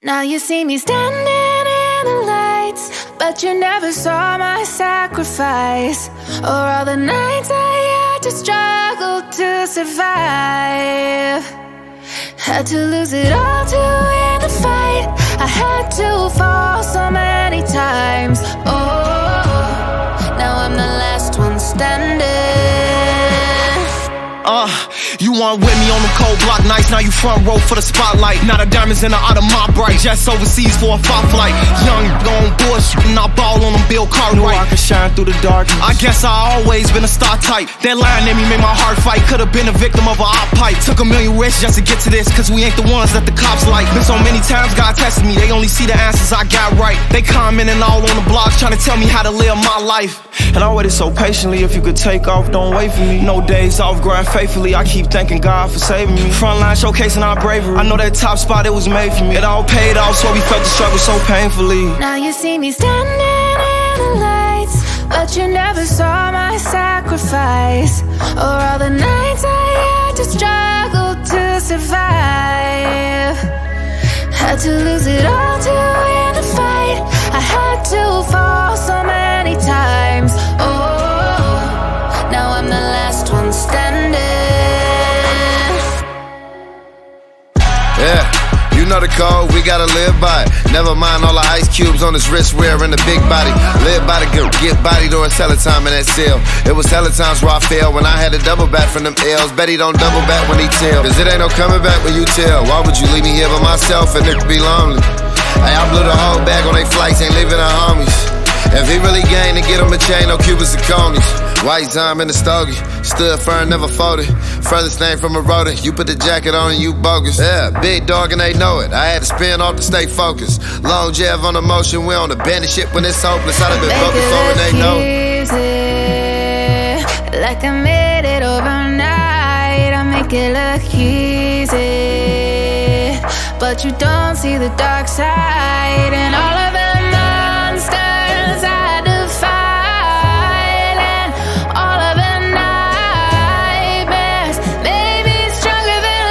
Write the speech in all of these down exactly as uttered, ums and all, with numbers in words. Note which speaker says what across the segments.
Speaker 1: Now you see me standing in the lights, but you never saw my sacrifice, or all the nights I had to struggle to survive. Had to lose it all to win the fight. I had to fall so many times. Oh, now I'm the last one standing.
Speaker 2: Uh, you weren't with me on the cold block nights. Now you front row for the spotlight. Now the diamonds in the out of my bright. Jets overseas for a five flight. Young going bullshit and I ball on them Bill Cartwright. Knew I could shine through the darkness. I guess I always been a star type. That line in me made my heart fight. Could've been a victim of a op pipe. Took a million risks just to get to this, cause we ain't the ones that the cops like. Been so many times God tested me, they only see the answers I got right. They commenting all on the blogs trying to tell me how to live my life. And I waited so patiently. If you could take off, don't wait for me. No days off, grind faithfully. I keep thanking God for saving me. Frontline showcasing our bravery. I know that top spot, it was made for me. It all paid off, so we felt the struggle so painfully.
Speaker 1: Now you see me standing in the lights, but you never saw my sacrifice, or all the nights I had to struggle to survive. Had to lose it all to win the fight. I had to fall so many times. Oh, now I'm the last one standing.
Speaker 3: Yeah, you know the code, we gotta live by it. Never mind all the ice cubes on his wrist wearing the big body. Live by the good, get body during hella time in that cell. It was hella times where I failed when I had to double back from them L's. Bet he don't double back when he tell, cause it ain't no coming back when you tell. Why would you leave me here by myself and it be lonely? Hey, I blew the whole bag on they flights, ain't leaving our homies. If he really gained to get him a chain, no Cubans and conies. White time in the stogie, stood firm, never folded. Furthest thing from a rodent, you put the jacket on and you bogus. Yeah, big dog and they know it. I had to spin off to stay focused. Long jab on the motion, we on the bandit shit when it's hopeless. I'd have been broke before and they know it.
Speaker 1: Easy, like I made it overnight. I make it look easy, but you don't see the dark side and all of the monsters I defied, and all of the nightmares made me stronger than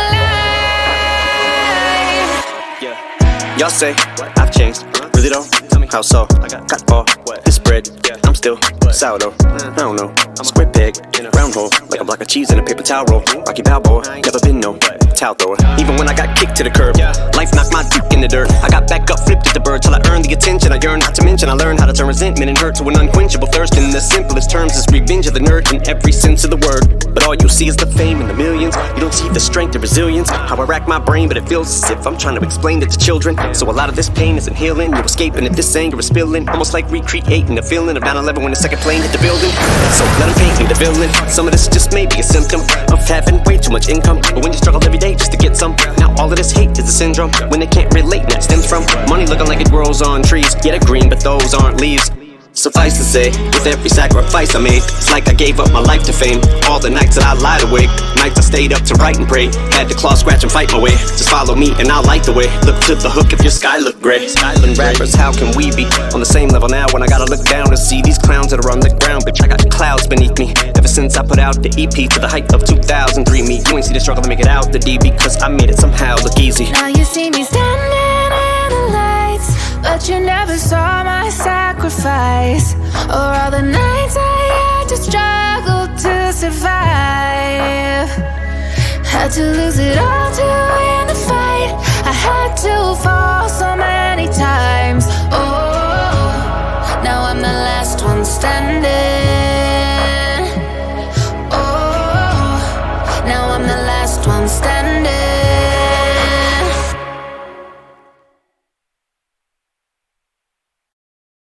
Speaker 1: life.
Speaker 4: Yeah, y'all say I've changed, really though? How so? Got all this bread, I'm still sourdough. I don't know, square peg, round hole, like a block of cheese in a paper towel roll. Rocky Balboa, never been no towel thrower. Even when I got kicked to the curb, life knocked my dick in the dirt. I got back up, flipped at the bird till I earned the attention I yearned. Not to mention I learned how to turn resentment and hurt to an unquenchable thirst. In the simplest terms, is revenge of the nerd in every sense of the word. But all you see is the fame and the millions. You don't see the strength and resilience. How I rack my brain, but it feels as if I'm trying to explain it to children. So a lot of this pain isn't healing. You're escaping if this anger is spilling, almost like recreating the feeling of nine eleven when the second plane hit the building. So let them paint me the villain. Some of this just may be a symptom of having way too much income. But when you struggle every day just to get some, now all of this hate is a syndrome. When they can't relate, and that stems from money looking like it grows on trees. Yeah, they're green, but those aren't leaves. Suffice to say, with every sacrifice I made, it's like I gave up my life to fame. All the nights that I lied awake, nights I stayed up to write and pray. Had to claw, scratch, and fight my way. Just follow me and I'll light the way. Look to the hook if your sky look gray. Island rappers, how can we be on the same level now when I gotta look down and see these clowns that are on the ground? Bitch, I got clouds beneath me ever since I put out the E P to the height of two thousand three. Me, you ain't see the struggle to make it out the D because I made it somehow look easy.
Speaker 1: Now you see me standing in the lights, but you never saw my sacrifice, or all the nights I had to struggle to survive. Had to lose it all to win the fight. I had to fall so many times. Oh, now I'm the last one standing.